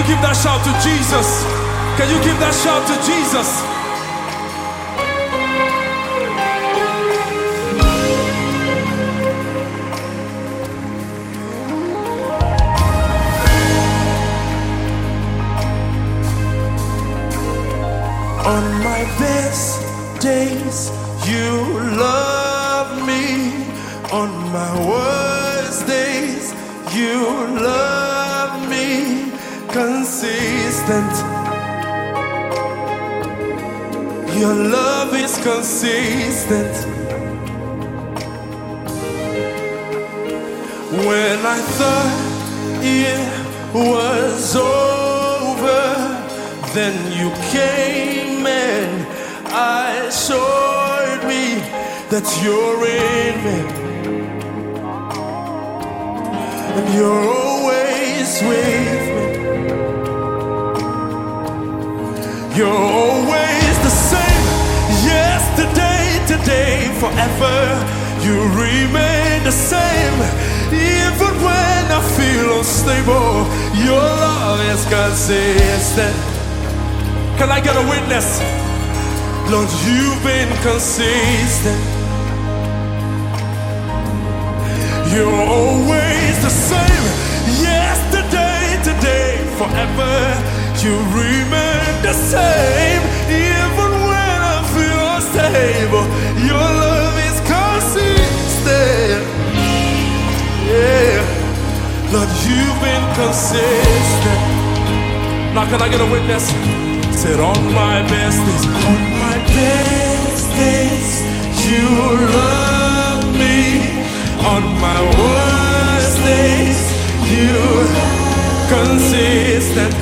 give that shout to Jesus? Can you give that shout to Jesus? On my best days, you love me. On my worst days, you love me. Consistent. Your love is consistent. When I thought it was over, then you came and assured me that you're in me, and you're always with me. You're always the same, yesterday, today, forever. You remain the same, even when I feel unstable. Your love is consistent. Can I get a witness? Lord, you've been consistent. You're always the same, yesterday, today, forever. You remain the same, even when I feel unstable. Your love is consistent. Yeah, Lord, you've been consistent. Now can I get a witness? Said on my best days, on my best days, you love me. On my worst days, you consistent.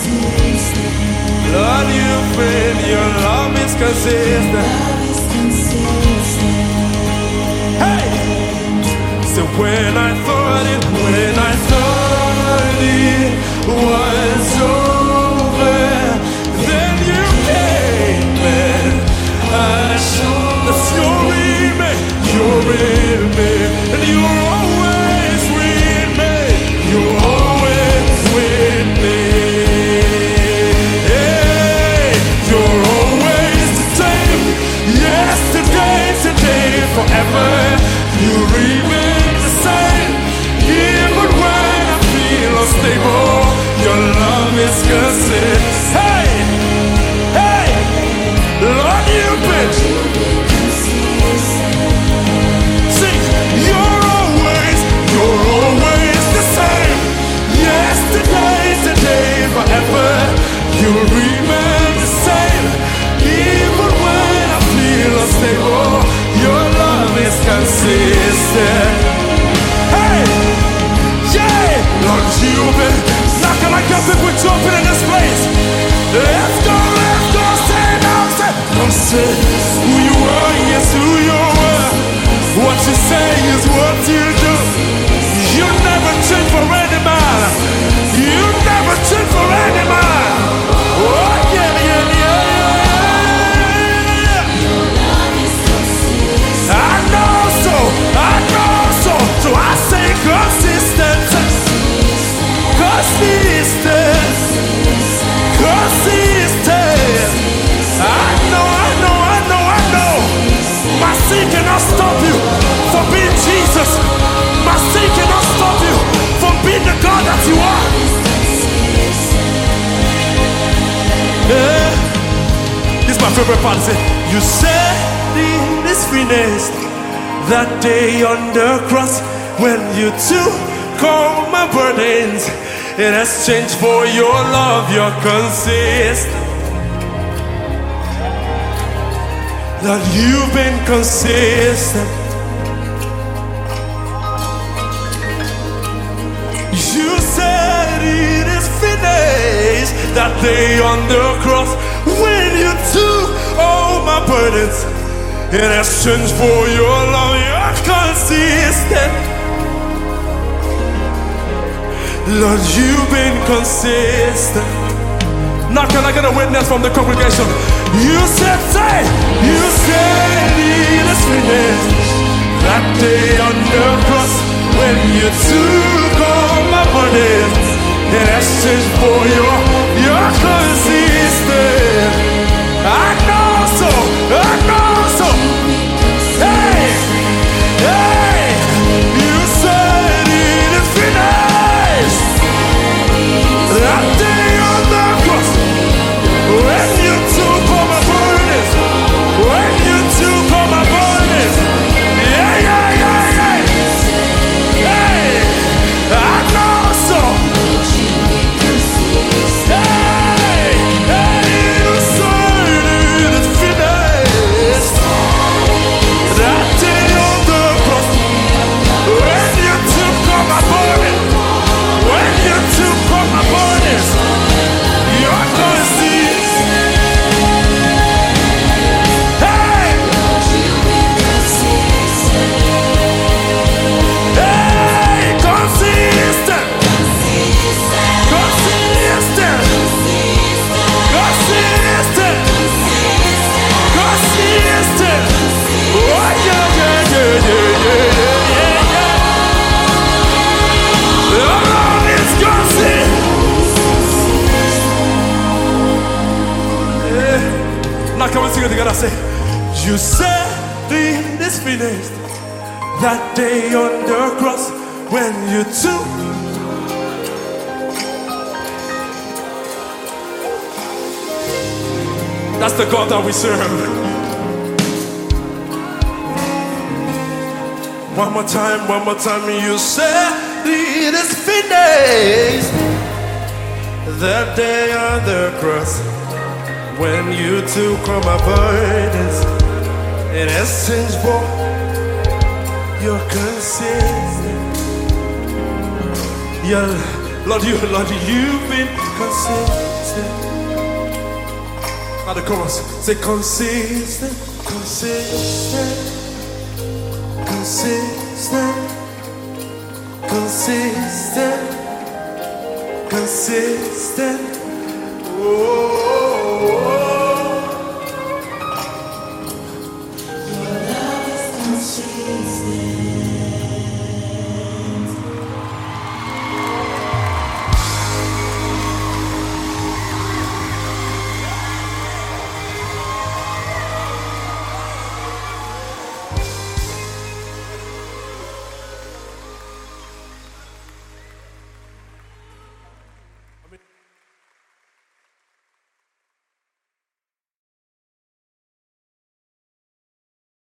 Lord, you've been, your love is consistent. Hey! So when I thought it was over, then you came and assured that you're in me, and you're always with me. You're always with me. Hey, you're always the same, yesterday, today, forever. You remain the same, even when I feel unstable. Your love is consistent. Hey, hey, Lord, you've been. Sing, you're always the same. Yesterday, today, forever. You remain the same, even when I feel unstable. Your love is consistent. Hey, yeah, Lord, you've been. Now can I get people jumping in this place? Let's go, say now, don't say who you are, yes, who you were. What you say is what you do. You never change for any man. You never change for any man. Oh, yeah, yeah, yeah, yeah. I know so. So I say consistent. Consistent. I know. My sin cannot stop you from being Jesus. My sin cannot stop you from being the God that you are. Yeah. This is my favorite part. Say, you said it is finished that day on the cross when you took all my burdens. In exchange for your love, you're consistent. That you've been consistent. You said it is finished that day on the cross when you took all my burdens. In exchange for your love, you're consistent. Lord, you've been consistent. Now can I get a witness from the congregation? You said it is finished that day on the cross when you took all my burdens in exchange for your together, say, you said it is finished. That day on the cross when you took. That's the God that we serve. One more time, you said it is finished. That day on the cross when you took all my burdens, in essence, for your consistent. Yeah, Lord, you've been consistent. Now the chorus, say consistent, consistent, consistent, consistent, consistent. Your love is consistent.